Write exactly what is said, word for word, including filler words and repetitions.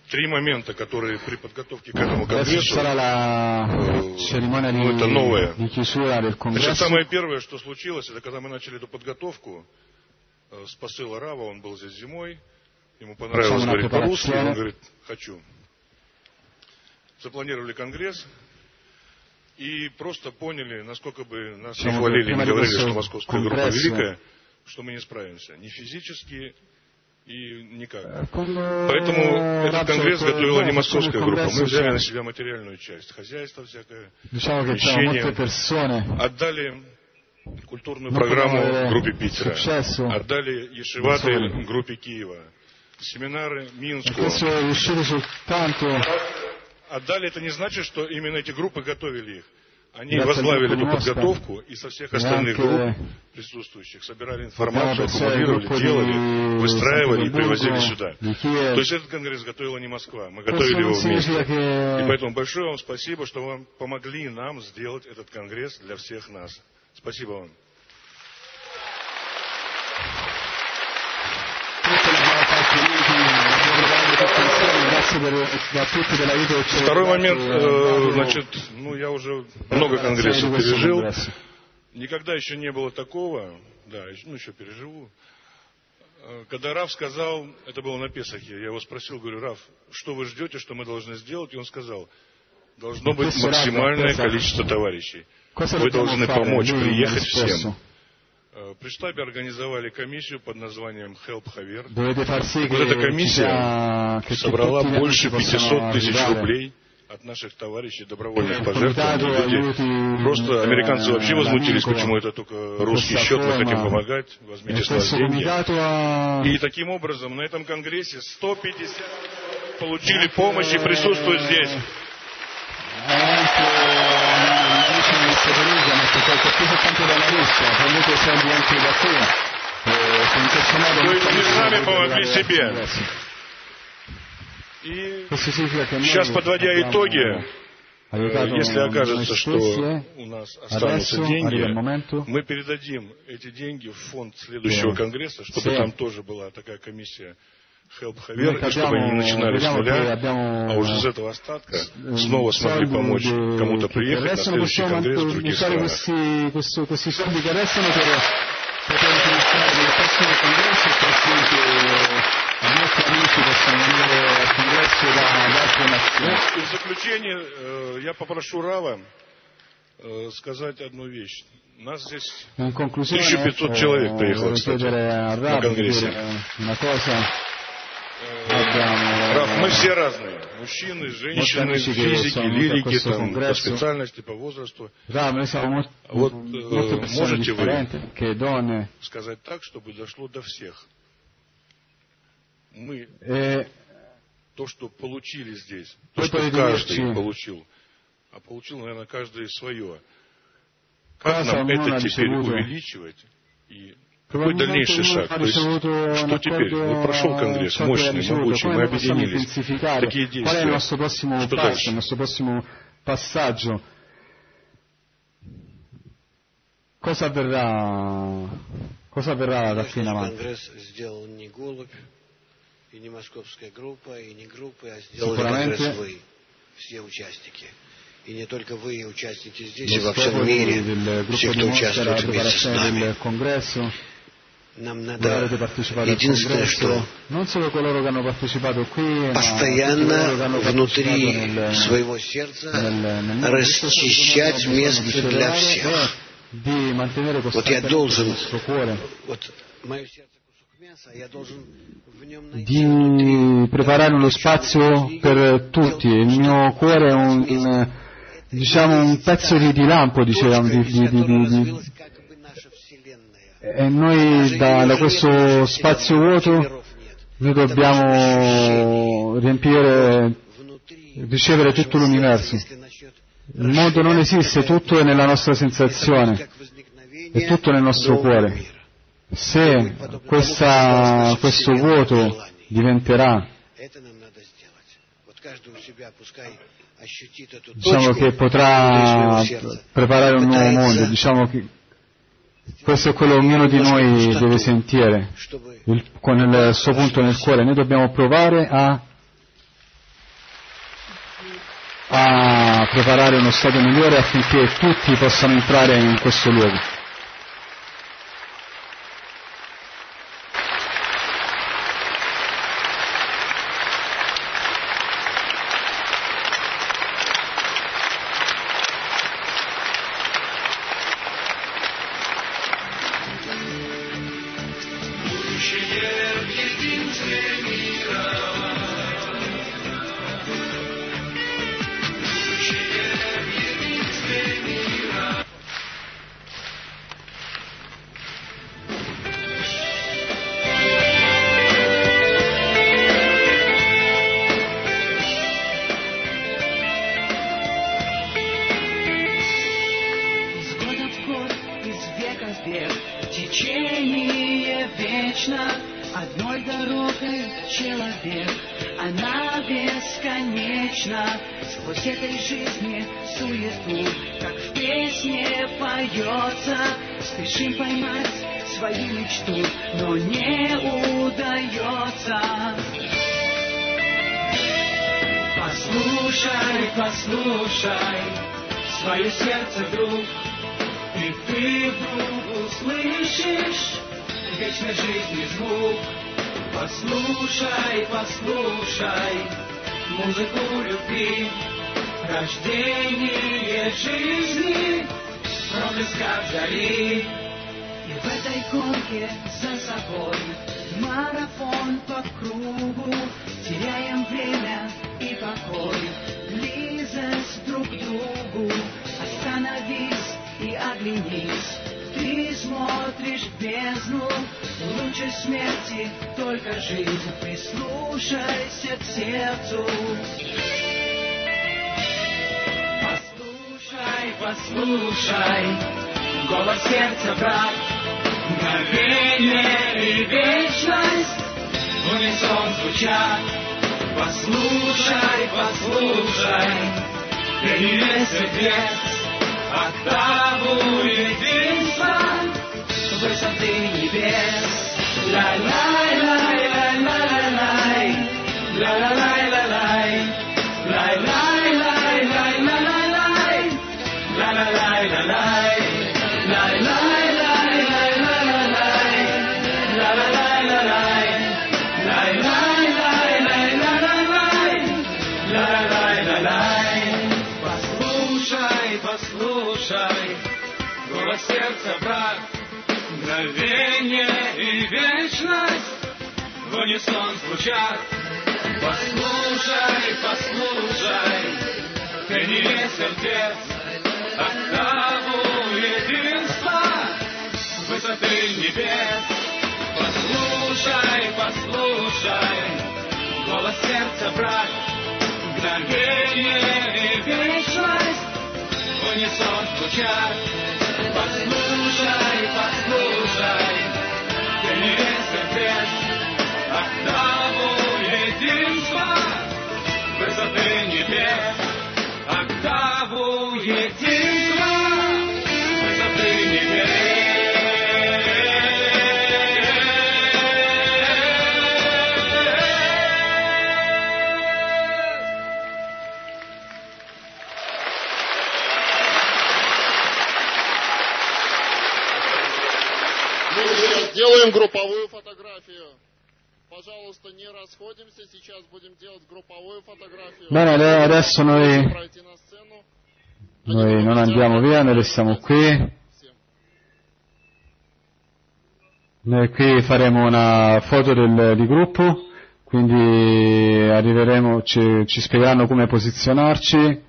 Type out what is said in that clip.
три момента, которые при подготовке к этому конгрессу, sarà la cerimonia ну, это новое. di chiusura del Значит, congresso. самое первое, что случилось, это когда мы начали эту подготовку э, с посыла Рава, он был здесь зимой, ему понравилось говорить по-русски, он говорит, хочу. Запланировали конгресс и просто поняли, насколько бы нас не хвалили, не говорили, что московская группа великая, что мы не справимся ни физически и никак. Поэтому этот конгресс готовила не московская группа. Мы взяли на себя материальную часть, хозяйство всякое, помещение, отдали культурную программу группе Питера, отдали ешиваты группе Киева, семинары Минску. Отдали, это не значит, что именно эти группы готовили их. Они возглавили эту подготовку и со всех остальных групп присутствующих собирали информацию, аккумулировали, делали, выстраивали и привозили сюда. То есть этот конгресс готовила не Москва, мы готовили его вместе. И поэтому большое вам спасибо, что вы помогли нам сделать этот конгресс для всех нас. Спасибо вам. Второй момент, э, значит, ну я уже много конгрессов пережил. Никогда еще не было такого, да, ну еще переживу. Когда Рав сказал, это было на Песахе, я его спросил, говорю, Рав, что вы ждете, что мы должны сделать? И он сказал, должно быть максимальное количество товарищей. Вы должны помочь, приехать всем. При штабе организовали комиссию под названием Help Haver. Вот эта комиссия собрала больше пятисот тысяч рублей от наших товарищей, добровольных пожертвований. Просто американцы вообще возмутились, почему это только русский счет, мы хотим помогать, возьмите с нас деньги. И таким образом на этом конгрессе сто пятьдесят получили помощь и присутствуют здесь. То есть мы сами помогли себе. И сейчас, подводя итоги, если окажется, что у нас останутся деньги, мы передадим эти деньги в фонд следующего конгресса, чтобы там тоже была такая комиссия Help Haver, и чтобы они не начинали с нуля, а уже из этого остатка снова смогли помочь кому-то приехать на следующий конгресс в других странах. И в заключение я попрошу Рава сказать одну вещь. Нас здесь тысяча пятьсот человек приехало, кстати, на конгрессе. Рав, мы все разные. Мужчины, женщины, физики, лирики, там, по специальности, по возрасту. Вот э, можете вы сказать так, чтобы дошло до всех? Мы то, что получили здесь, то, что каждый получил, а получил, наверное, каждый свое. Как нам это теперь увеличивать и какой дальнейший шаг? То есть, что теперь? Вот прошел конгресс, мощный, могучий, мы объединились. Какие действия? Что дальше? Cosa avverrà, cosa avverrà da qui in avanti? Конгресс сделал не голубь, и не московская группа, и не группы, а сделали конгресс вы, все участники. И не только вы и участники здесь, и во всем мире, все, кто участвует вместе с нами. Нам надо единственное, что постоянно внутри своего сердца расчищать место для всех. Вот я должен, вот мое сердце кусок мяса, я должен в нем найти di preparare uno spazio per tutti. Il mio cuore è un, diciamo, un pezzo di, di lampo, dicevamo, di, di, di, di, e noi da, da questo spazio vuoto noi dobbiamo riempire, ricevere tutto l'universo. Il mondo non esiste, tutto è nella nostra sensazione, è tutto nel nostro cuore. Se questa, questo vuoto diventerà, diciamo che potrà preparare un nuovo mondo, diciamo che questo è quello che ognuno di noi deve sentire, il, con il suo punto nel cuore. Noi dobbiamo provare a a preparare uno stadio migliore affinché tutti possano entrare in questo luogo. Послушай свое сердце, друг, и ты вдруг услышишь вечной жизни звук. Послушай, послушай музыку любви, рождение жизни, проблеска зари. И в этой гонке за собой марафон по кругу, теряем время и покой. Близость друг к другу, остановись и оглянись. Ты смотришь в бездну, лучше смерти только жизнь. Прислушайся к сердцу. Послушай, послушай голос сердца, брат. Мгновение и вечность в унисон звучат. Послушай, послушай, пение сердец, октаву единства, высоты небес. Ла-лай-лай-лай-лай-лай, ла-ла-лай-лай-лай, лай-лай-лай-лай-лай-лай, ла-ла-лай-лай-лай, послушай голос сердца, брат. Мгновение и вечность в унисон звучат. Послушай, послушай пение сердец, октаву единства, высоты небес. Послушай, послушай голос сердца, брат. Мгновение и вечность в унисон звучат. Послушай, послушай пение сердец, октаву единства, высоты небес. Октаву единства, высоты небес. Делаем групповую фотографию. Pожалуйста, не расходимся. Сейчас будем делать групповую фotografию. Bene, adesso noi, noi non andiamo via, noi restiamo qui. Noi qui faremo una foto del, di gruppo, quindi arriveremo, ci, ci spiegheranno come posizionarci.